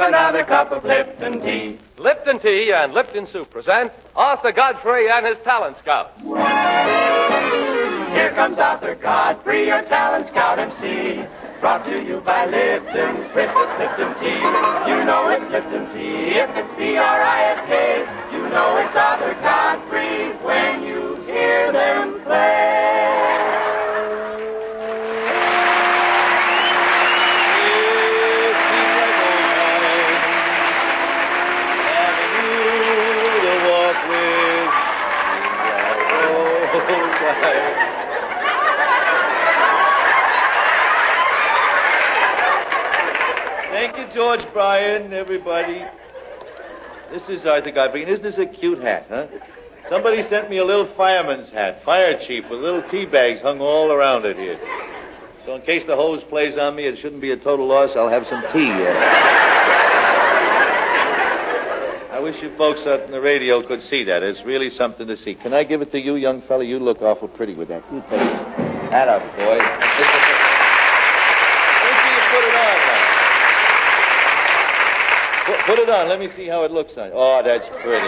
another cup of Lipton tea. Lipton Tea and Lipton Soup present Arthur Godfrey and his Talent Scouts. Here comes Arthur Godfrey, your Talent Scout MC. Brought to you by Lipton's Biscuit Lipton Tea. You know it's Lipton Tea if it's B-R-I-S-K. You know it's Arthur Godfrey when you hear them play. Thank you, George Bryan, everybody. This is Arthur Godfrey. Isn't this a cute hat, huh? Somebody sent me a little fireman's hat, fire chief, with little tea bags hung all around it here. So in case the hose plays on me, it shouldn't be a total loss. I'll have some tea. I wish you folks on the radio could see that. It's really something to see. Can I give it to you, young fella? You look awful pretty with that. You take it. Hat up, boy. Let me see you put it on now. Put it on. Let me see how it looks on. Oh, that's pretty.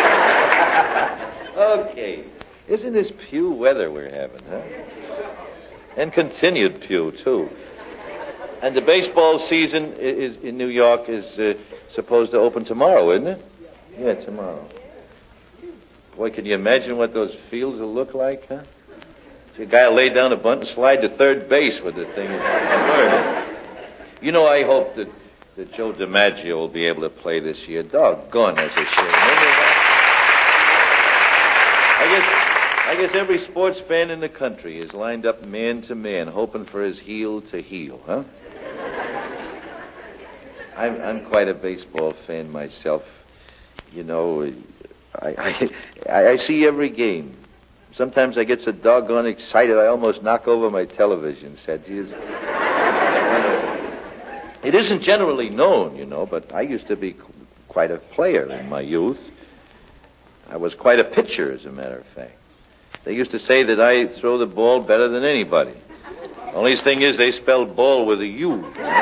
Okay. Isn't this pew weather we're having, huh? And continued pew, too. And the baseball season is in New York is supposed to open tomorrow, isn't it? Yeah, tomorrow. Boy, can you imagine what those fields will look like, huh? See, a guy will lay down a bunt and slide to third base with the thing. You know, I hope that Joe DiMaggio will be able to play this year. Doggone, that's a shame. I guess every sports fan in the country is lined up man to man, hoping for his heel to heel, huh? I'm quite a baseball fan myself. You know, I see every game. Sometimes I get so doggone excited I almost knock over my television set. It isn't generally known, you know, but I used to be quite a player in my youth. I was quite a pitcher, as a matter of fact. They used to say that I throw the ball better than anybody. Only thing is they spelled ball with a U.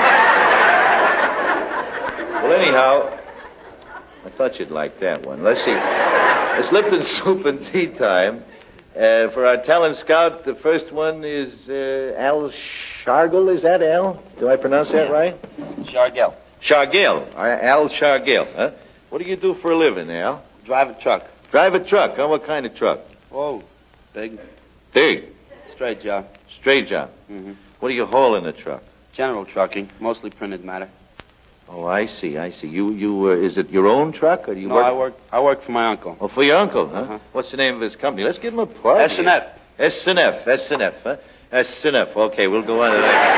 Well, anyhow, I thought you'd like that one. Let's see. It's Lipton Soup and Tea time. For our talent scout, the first one is Al Shargel. Is that Al? Do I pronounce that right? Shargel. Shargel. Al Shargel, huh? What do you do for a living, Al? Drive a truck. Drive a truck, huh? What kind of truck? Oh, big. Big? Straight job. Straight job. Mm-hmm. What do you haul in the truck? General trucking, mostly printed matter. Oh, I see. You, is it your own truck, or do you work? I work for my uncle. Oh, for your uncle, huh? Uh-huh. What's the name of his company? Let's give him a plug. S&F. S&F, huh? S&F. Okay, we'll go on to that.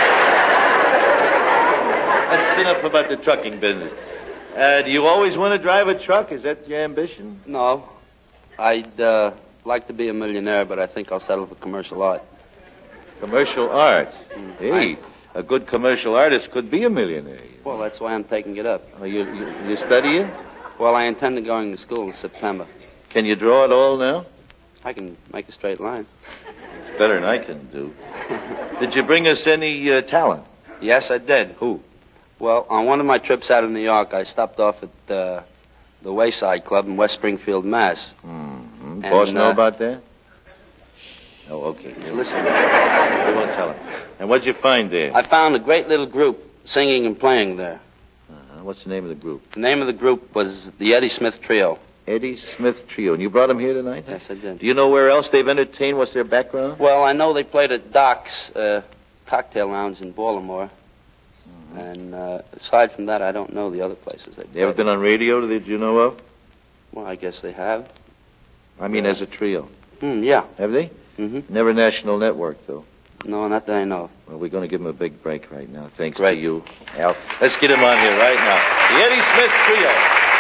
That's enough about the trucking business. Do you always want to drive a truck? Is that your ambition? No. I'd like to be a millionaire, but I think I'll settle for commercial art. Commercial art? Hey, a good commercial artist could be a millionaire. Well, that's why I'm taking it up. Oh, you studying? Well, I intend to going to school in September. Can you draw it all now? I can make a straight line. It's better than I can do. Did you bring us any talent? Yes, I did. Who? Well, on one of my trips out of New York, I stopped off at the Wayside Club in West Springfield, Mass. Mm-hmm. Boss know about that? Oh, okay. Listen. You won't tell him. And what'd you find there? I found a great little group singing and playing there. Uh-huh. What's the name of the group? The name of the group was the Eddie Smith Trio. Eddie Smith Trio. And you brought them here tonight? Yes, I did. Do you know where else they've entertained? What's their background? Well, I know they played at Doc's Cocktail Lounge in Baltimore. Mm-hmm. And aside from that, I don't know the other places they played. They ever been on radio that you know of? Well, I guess they have. I mean, as a trio. Yeah. Have they? Mm-hmm. Never national network, though. No, not that I know. Well, we're going to give him a big break right now, thanks Great. to you, Al. Let's get him on here right now. The Eddie Smith Trio.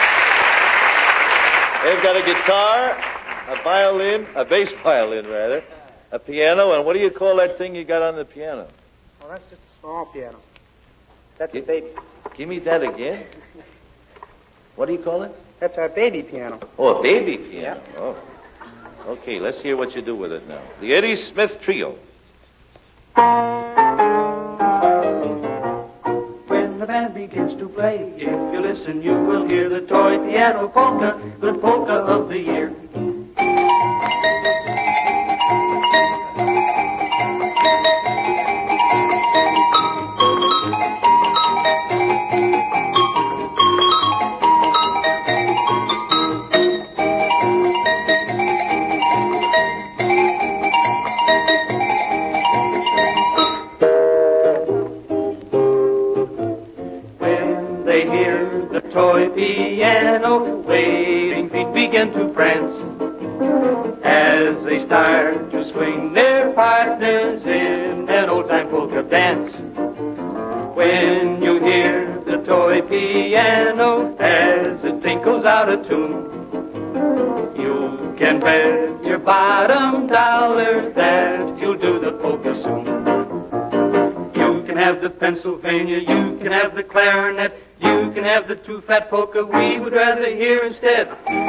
They've got a guitar, a violin, a bass violin, rather, a piano, and what do you call that thing you got on the piano? Oh, that's just a small piano. That's a baby. Give me that again. What do you call it? That's our baby piano. Oh, a baby piano. Yeah. Oh. Okay, let's hear what you do with it now. The Eddie Smith Trio. When the band begins to play. If you listen, you will hear the toy piano polka, the polka of the year. Toy piano, waiting feet begin to prance as they start to swing their partners in an old-time polka dance. When you hear the toy piano as it tinkles out a tune, you can bet your bottom dollar that you'll do the polka soon. You can have the Pennsylvania, you can have the clarinet, you can have the two-fat polka we would rather hear instead.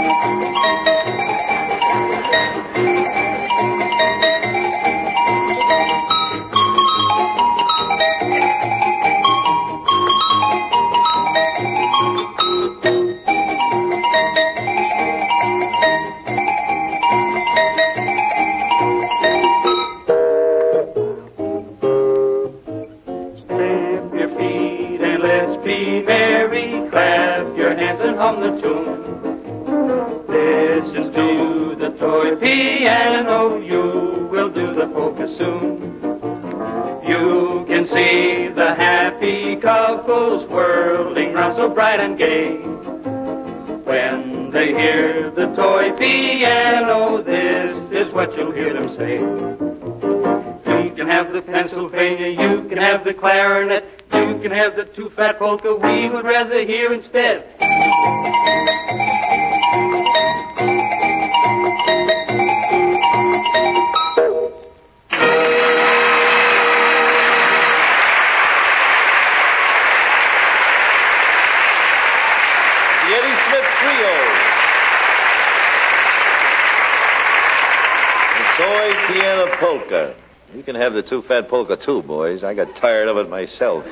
Hum the tune. Listen to the toy piano, you will do the polka soon. You can see the happy couples whirling round so bright and gay. When they hear the toy piano, this is what you'll hear them say. You can have the Pennsylvania, you can have the clarinet, you can have the two-fat polka we would rather hear instead. The Eddie Smith Trio. The toy piano polka. You can have the two-fat polka too, boys. I got tired of it myself.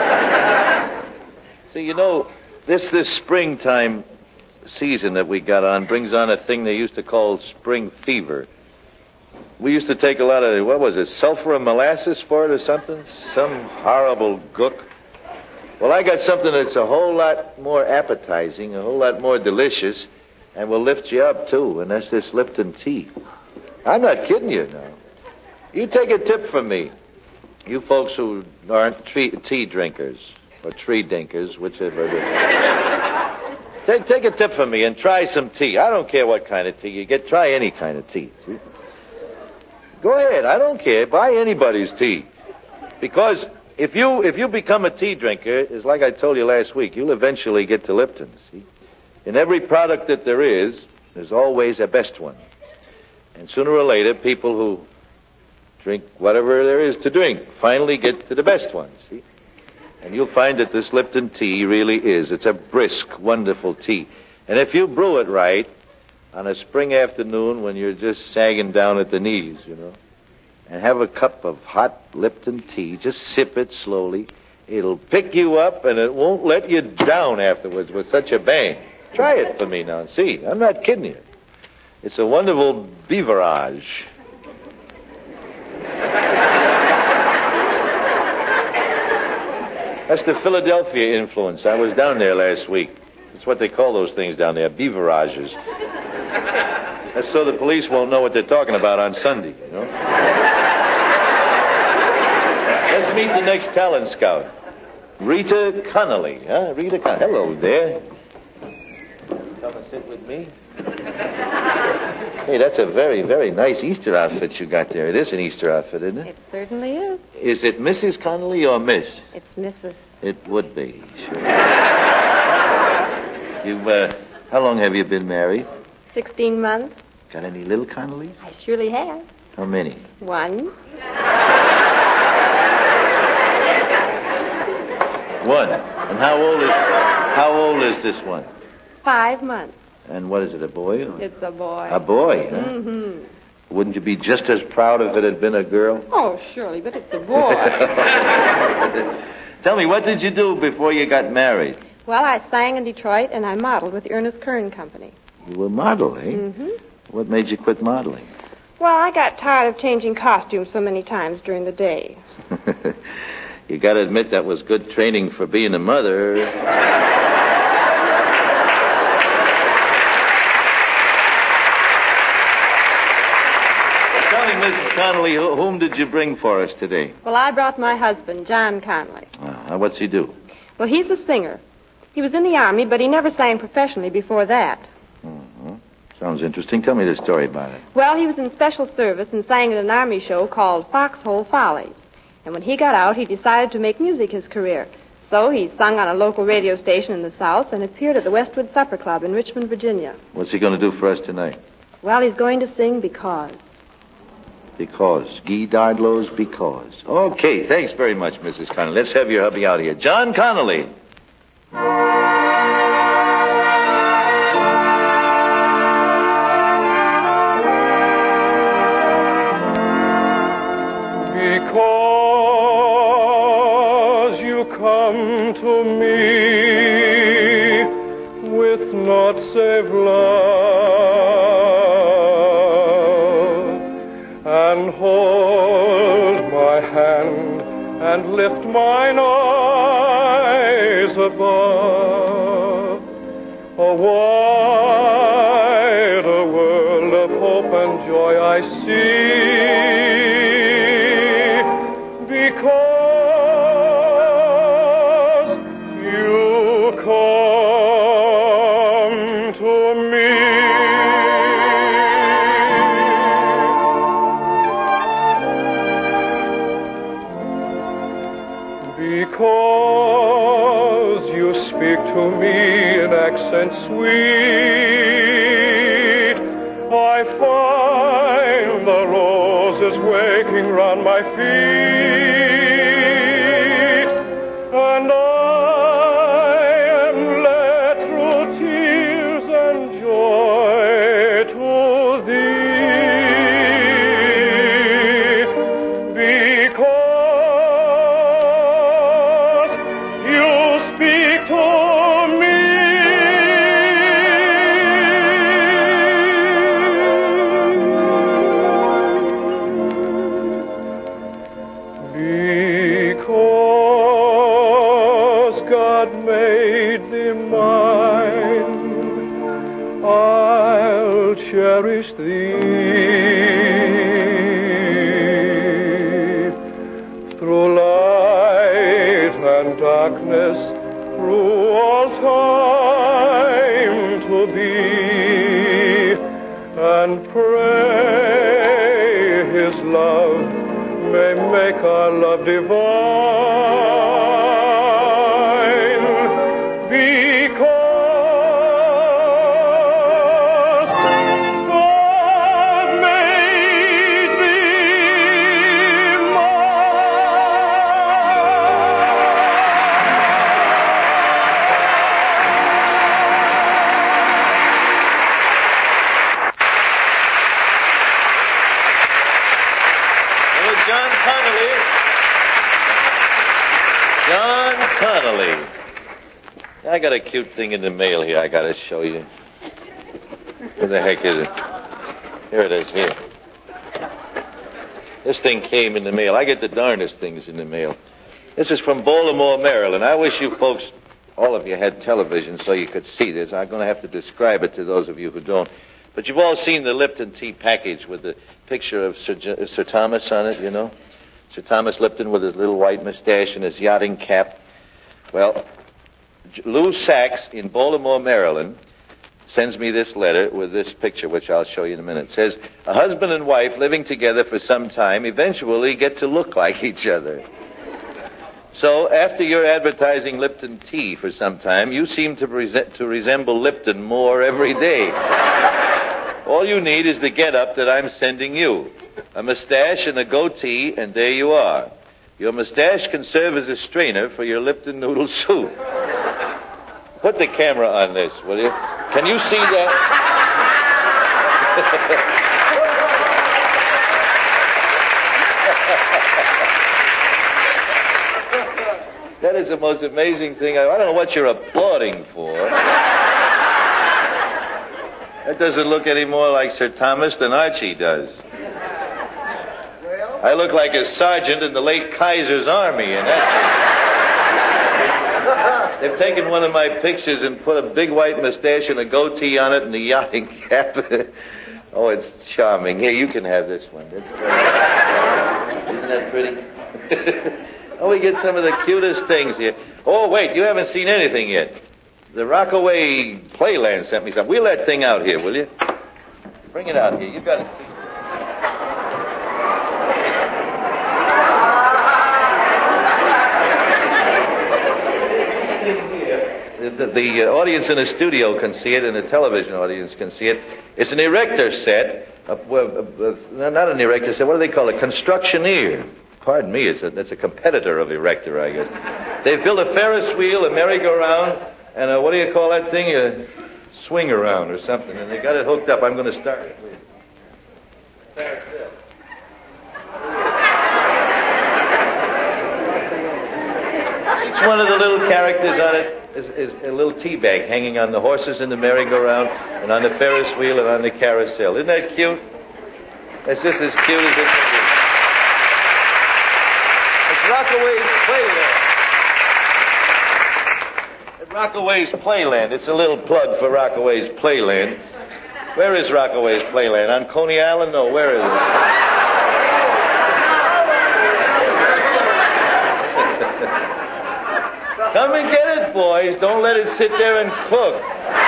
See, you know, this springtime season that we got on brings on a thing they used to call spring fever. We used to take a lot of, what was it, sulfur and molasses for it or something? Some horrible gook. Well, I got something that's a whole lot more appetizing, a whole lot more delicious, and will lift you up, too, and that's this Lipton tea. I'm not kidding you now. You take a tip from me. You folks who aren't tea drinkers, or tree dinkers, whichever it is. Take a tip from me and try some tea. I don't care what kind of tea you get. Try any kind of tea. See? Go ahead. I don't care. Buy anybody's tea. Because if you become a tea drinker, it's like I told you last week, you'll eventually get to Lipton. See? In every product that there is, there's always a best one. And sooner or later, people who drink whatever there is to drink finally get to the best one, see? And you'll find that this Lipton tea really is. It's a brisk, wonderful tea. And if you brew it right, on a spring afternoon when you're just sagging down at the knees, you know, and have a cup of hot Lipton tea, just sip it slowly, it'll pick you up and it won't let you down afterwards with such a bang. Try it for me now and see. I'm not kidding you. It's a wonderful beverage. That's the Philadelphia influence. I was down there last week. That's what they call those things down there, beverages. That's so the police won't know what they're talking about on Sunday, you know. Let's meet the next talent scout. Rita Connolly, huh? Rita Connolly. Hello there. Come and sit with me. Hey, that's a very, very nice Easter outfit you got there. It is an Easter outfit, isn't it? It certainly is. Is it Mrs. Connolly or Miss? It's Mrs. It would be, sure. How long have you been married? 16 months. Got any little Connollys? I surely have. How many? One. One. And how old is this one? 5 months. And what is it, a boy? It's a boy. A boy, huh? Mm-hmm. Wouldn't you be just as proud if it had been a girl? Oh, surely, but it's a boy. Tell me, what did you do before you got married? Well, I sang in Detroit, and I modeled with the Ernest Kern Company. You were a model, eh? Mm-hmm. What made you quit modeling? Well, I got tired of changing costumes so many times during the day. You got to admit that was good training for being a mother. Tell me, Mrs. Connolly, whom did you bring for us today? Well, I brought my husband, John Conley. What's he do? Well, he's a singer. He was in the Army, but he never sang professionally before that. Mm-hmm. Sounds interesting. Tell me the story about it. Well, he was in special service and sang in an Army show called Foxhole Follies. And when he got out, he decided to make music his career. So he sung on a local radio station in the South and appeared at the Westwood Supper Club in Richmond, Virginia. What's he going to do for us tonight? Well, he's going to sing Because. Because. Guy Dardlow's Because. Okay, thanks very much, Mrs. Connolly. Let's have your hubby out here. John Connolly. Because you come to me with naught save love, and hold my hand and lift mine eyes above, a wider world of hope and joy I see. Because you come to me. Because you speak to me in accents sweet, I find the roses waking round my feet, and I am led through tears and joy to thee, because you speak to me. Because God made thee mine, I'll cherish thee through light and darkness, through all time to be, and pray His love may make our love divine, because God made thee John Connolly. John Connolly. I got a cute thing in the mail here I got to show you. Where the heck is it? Here it is, here. This thing came in the mail. I get the darndest things in the mail. This is from Baltimore, Maryland. I wish you folks, all of you, had television so you could see this. I'm going to have to describe it to those of you who don't. But you've all seen the Lipton tea package with the picture of Sir Thomas on it, you know? Sir Thomas Lipton with his little white mustache and his yachting cap. Well, Lou Sachs in Baltimore, Maryland, sends me this letter with this picture, which I'll show you in a minute. It says, a husband and wife living together for some time eventually get to look like each other. So, after you're advertising Lipton tea for some time, you seem to resemble Lipton more every day. All you need is the get-up that I'm sending you. A mustache and a goatee, and there you are. Your mustache can serve as a strainer for your Lipton noodle soup. Put the camera on this, will you? Can you see that? That is the most amazing thing. I don't know what you're applauding for. That doesn't look any more like Sir Thomas than Archie does. I look like a sergeant in the late Kaiser's army, and they've taken one of my pictures and put a big white mustache and a goatee on it and a yachting cap. Oh, it's charming. Here, you can have this one. Isn't that pretty? Oh, we get some of the cutest things here. Oh, wait, you haven't seen anything yet. The Rockaway Playland sent me something. Wheel that thing out here, will you? Bring it out here. You've got to see. The audience in the studio can see it, and the television audience can see it. It's an erector set. Not an erector set. What do they call it? Constructioneer. Pardon me. That's a competitor of erector, I guess. They've built a Ferris wheel, a merry-go-round, and what do you call that thing? A swing-around or something. And they got it hooked up. I'm going to start it. Each one of the little characters on it is a little tea bag hanging on the horses in the merry-go-round and on the Ferris wheel and on the carousel. Isn't that cute? It's just as cute as it can be. It's Rockaway's Playland. At Rockaway's Playland. It's a little plug for Rockaway's Playland. Where is Rockaway's Playland? On Coney Island? No, where is it? Come and get it, boys. Don't let it sit there and cook.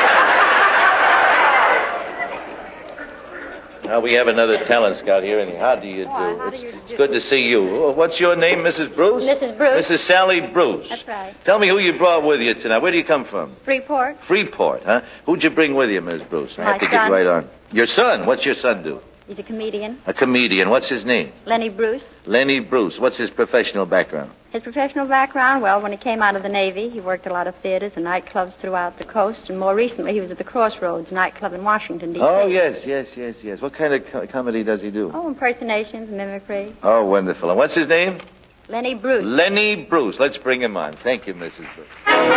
Now we have another talent scout here, and how do you do? It's good to see you. Oh, what's your name, Mrs. Bruce? Mrs. Bruce. Mrs. Sally Bruce. That's right. Tell me who you brought with you tonight. Where do you come from? Freeport. Freeport, huh? Who'd you bring with you, Miss Bruce? I have to My get son. right on. Your son? What's your son do? He's a comedian. A comedian. What's his name? Lenny Bruce. Lenny Bruce. What's his professional background? His professional background, well, when he came out of the Navy, he worked a lot of theaters and nightclubs throughout the coast, and more recently he was at the Crossroads nightclub in Washington, D.C. Oh, yes. What kind of comedy does he do? Oh, impersonations, mimicry. Oh, wonderful. And what's his name? Lenny Bruce. Lenny Bruce. Let's bring him on. Thank you, Mrs. Bruce.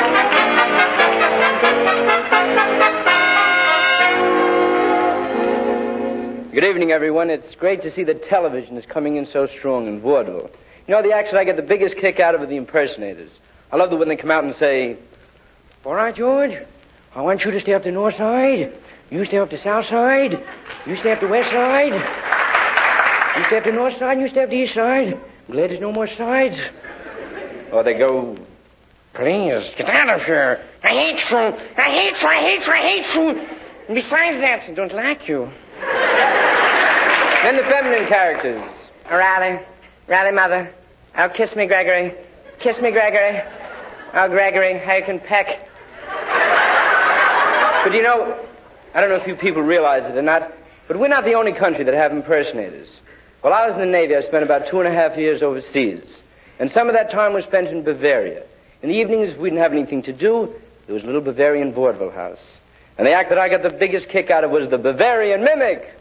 Good evening, everyone. It's great to see that television is coming in so strong in vaudeville. You know, the acts that I get the biggest kick out of are the impersonators. I love it when they come out and say, "All right, George, I want you to stay up the north side. You stay up the south side. You stay up the west side. You stay up the north side, and you stay up the east side. I'm glad there's no more sides." Or they go, "Please, get out of here. I hate you. I hate you. I hate you. I hate you. And besides that, I don't like you." Then the feminine characters. "Oh, Riley, Mother. Oh, kiss me, Gregory. Kiss me, Gregory. Oh, Gregory, how you can peck." But you know, I don't know if you people realize it or not, but we're not the only country that have impersonators. While I was in the Navy, I spent about 2.5 years overseas. And some of that time was spent in Bavaria. In the evenings, if we didn't have anything to do, there was a little Bavarian vaudeville house. And the act that I got the biggest kick out of was the Bavarian Mimic.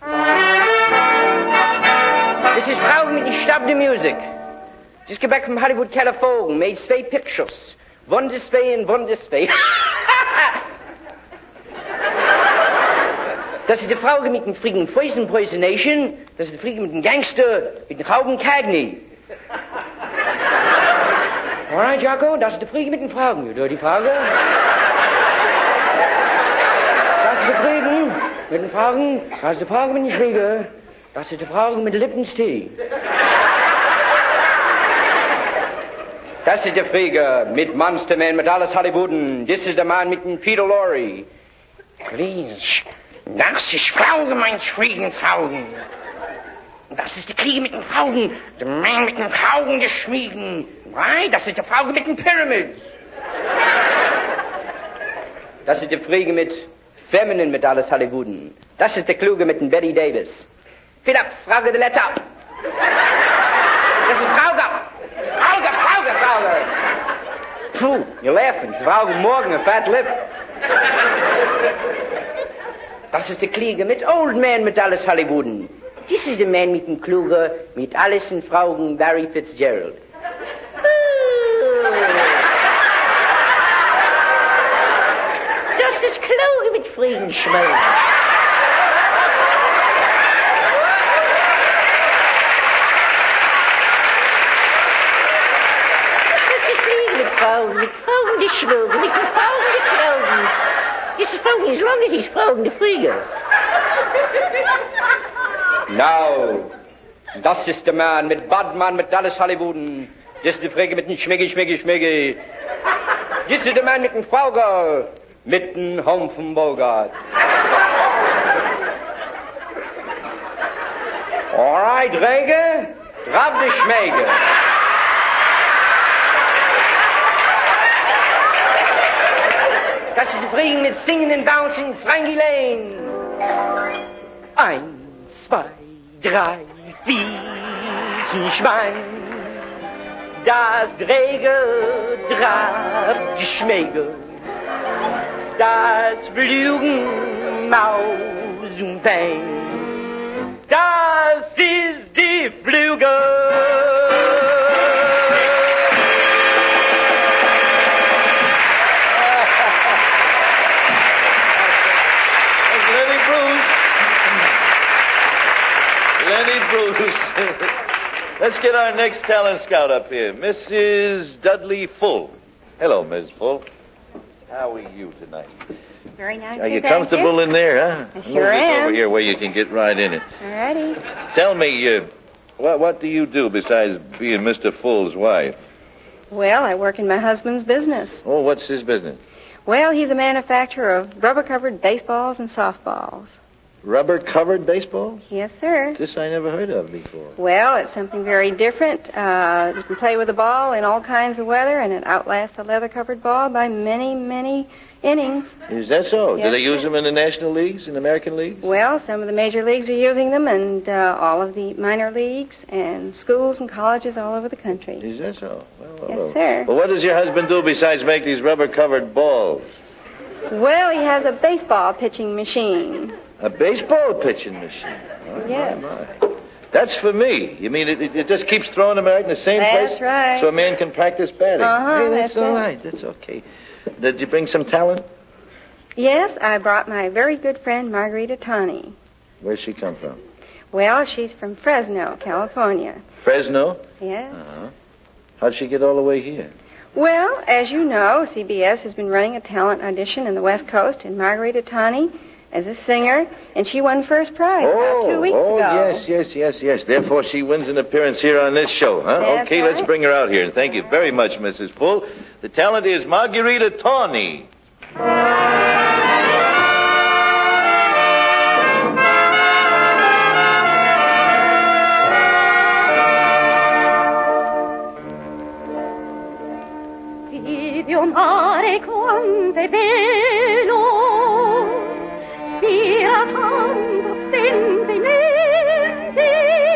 This is Frau mit Stab de Music. Just get back from Hollywood, California. Made 2 pictures. One this way and one this way. Das ist die Frau mit dem frieden Poison Impersonation. Das ist die Frau mit dem Gangster, mit dem Rauben Cagney. All right, Jocko, das ist die Frau mit den Fragen. You dirty Frage. Das ist die Frau mit den Fragen. Das ist die Frage mit den Schläger. Das ist die Frage mit dem Lippenstee. Das ist der Flieger mit Monsterman, mit alles Hollywooden. Das ist der Mann mit dem Peter Lorre. Please. Das ist Frauge, mein Schwiegensaugen. Das ist die Kriege mit den Augen. Der Mann mit den Augen, der Schmieden. Right? Das ist die Frauge mit den Pyramids. Das ist die Friege mit Feminine, mit alles Hollywooden. Das ist der Kluge mit den Betty Davis. Fill up, Frauge de Letter. Das ist Frauge. Frauge. Puh, you're laughing. It's Frauge Morgan, a fat lip. Das ist der Kliege mit Old Man mit alles Hollywooden. This is the man mit dem Kluge mit Alison Fraugen Barry Fitzgerald. mit Frieden schmelzen. Mit Frauen die schwören, mit Frauen die klauben. Diese Frauen is lang as Frauen die vliegen. Nou, das ist der Mann mit Badmann, mit Dallas Hollywooden. Das ist die Frage mit dem Schmeggi. Das ist der Mann mit dem Fauger, mit dem Humpfenbogart. All right, Rege, drauf die Schmäge. Das ist die Frage mit Singen und Bouncing, Frankie Lane. 1, 2, 3, 4, Schwein. Das Dräge draht die Schmäge. Das Flügen Maus und Pein. Das ist die Flüge. Lenny Bruce. Let's get our next talent scout up here, Mrs. Dudley Full. Hello, Miss Full. How are you tonight? Very nice. Are you comfortable in there, huh? I sure am. Over here where you can get right in it. All righty. Tell me, what do you do besides being Mr. Full's wife? Well, I work in my husband's business. Oh, what's his business? Well, he's a manufacturer of rubber-covered baseballs and softballs. Rubber-covered baseballs? Yes, sir. This I never heard of before. Well, it's something very different. You can play with the ball in all kinds of weather, and it outlasts a leather-covered ball by many, many innings. Is that so? Yes, Do they use sir. them in the National Leagues, in the American Leagues? Well, some of the major leagues are using them, and all of the minor leagues, and schools and colleges all over the country. Is that so? Well, Yes, sir. Well, what does your husband do besides make these rubber-covered balls? Well, he has a baseball pitching machine. A baseball pitching machine? Oh, Yes. my. That's for me. You mean it just keeps throwing them right in the same place? That's right. So a man can practice batting? Uh-huh, Hey, that's that's all it. right. That's okay. Did you bring some talent? Yes, I brought my very good friend Margarita Tani. Where's she come from? Well, she's from Fresno, California. Fresno? Yes. Uh-huh. How'd she get all the way here? Well, as you know, CBS has been running a talent audition in the West Coast, and Margarita Tani as a singer, and she won first prize about 2 weeks ago. Yes. Therefore, she wins an appearance here on this show, huh? That's Okay, right. let's bring her out here. And thank you very much, Mrs. Full. The talent is Margarita Tawny. Dio mare quante bello, spiratando sentimenti,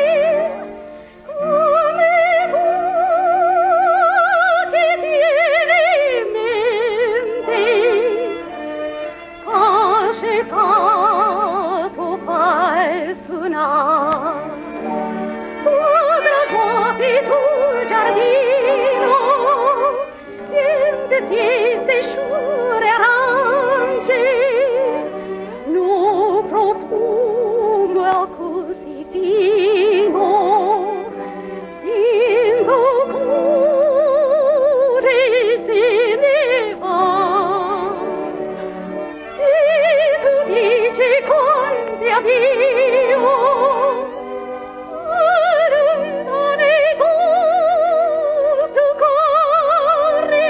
come tu che tieni in mente, accettato fai suonare, come guardi tu giardino, queste sciure arance, no profumo così fino, in tuo cuore se ne va. E tu dici quanti addio, lontane tu soccorri,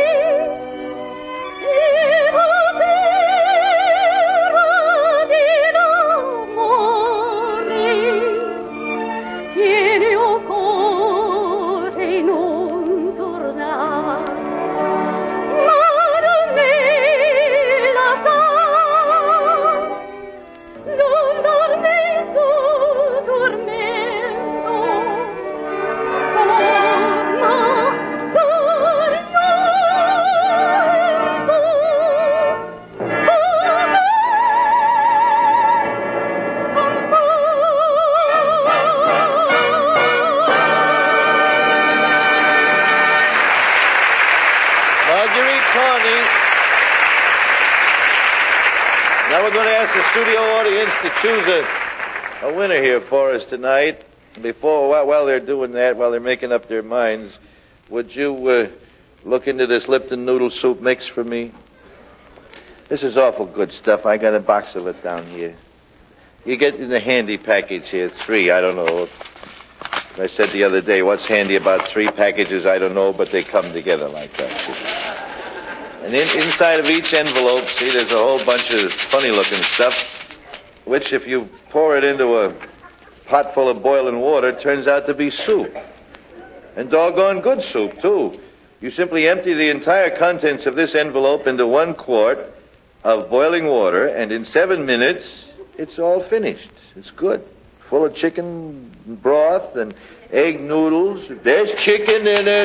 Now we're going to ask the studio audience to choose a winner here for us tonight. While they're doing that, while they're making up their minds, would you look into this Lipton noodle soup mix for me? This is awful good stuff. I got a box of it down here. You get in the handy package here, 3. I don't know. I said the other day, what's handy about 3 packages? I don't know, but they come together like that. And inside of each envelope, see, there's a whole bunch of funny-looking stuff, which if you pour it into a pot full of boiling water, turns out to be soup. And doggone good soup, too. You simply empty the entire contents of this envelope into 1 quart of boiling water, and in 7 minutes, it's all finished. It's good. Full of chicken broth and egg noodles. There's chicken in it.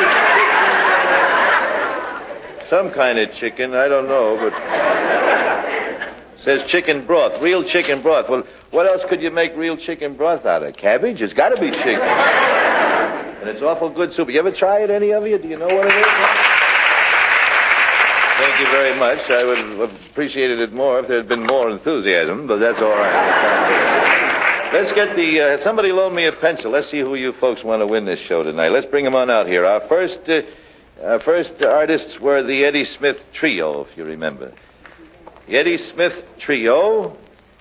Some kind of chicken, I don't know, but it says chicken broth, real chicken broth. Well, what else could you make real chicken broth out of? Cabbage? It's got to be chicken. And it's awful good soup. You ever try it, any of you? Do you know what it is? Thank you very much. I would have appreciated it more if there had been more enthusiasm, but that's all right. Let's get somebody loan me a pencil. Let's see who you folks want to win this show tonight. Let's bring them on out here. Our first artists were the Eddie Smith Trio, if you remember. The Eddie Smith Trio.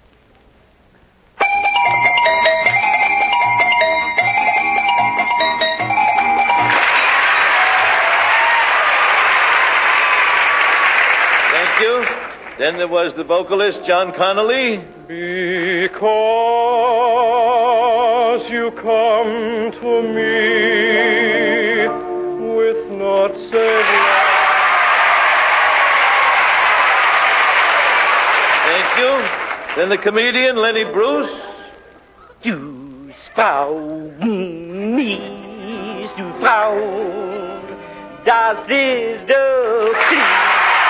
Thank you. Then there was the vocalist, John Connolly. Because you come to me with not said love. Thank you. Then the comedian, Lenny Bruce. Du Frau, mies, du Frau, das ist der Krieg.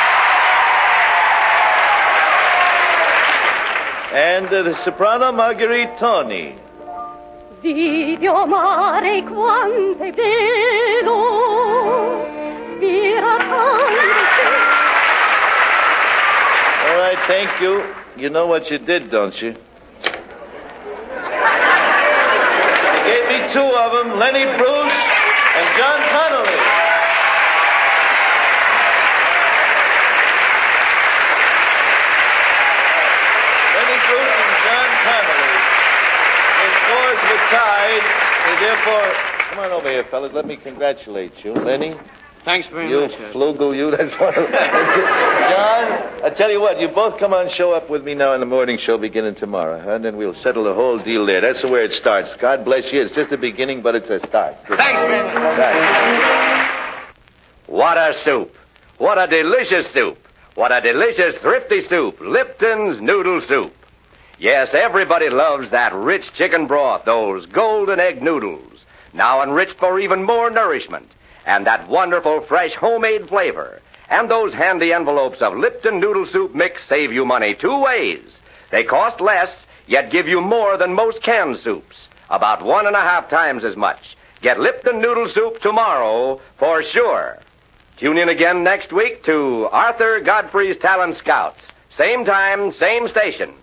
And the soprano, Marguerite Tawny. Video mare quante bello, spira All right, thank you. You know what you did, don't you? You gave me 2 of them, Lenny Bruce and John Connolly. Lenny Bruce and John Connolly. The scores were tied, and therefore, come on over here, fellas. Let me congratulate you, Lenny. Thanks very much. You flugel, you. That's one of John, I tell you what, you both come on, show up with me now in the morning show beginning tomorrow, and then we'll settle the whole deal there. That's where it starts. God bless you. It's just the beginning, but it's a start. Thanks very much. Right. What a soup. What a delicious soup. What a delicious, thrifty soup. Lipton's Noodle Soup. Yes, everybody loves that rich chicken broth, those golden egg noodles, now enriched for even more nourishment, and that wonderful fresh homemade flavor. And those handy envelopes of Lipton Noodle Soup mix save you money 2 ways. They cost less, yet give you more than most canned soups, about 1.5 times as much. Get Lipton Noodle Soup tomorrow for sure. Tune in again next week to Arthur Godfrey's Talent Scouts. Same time, same station.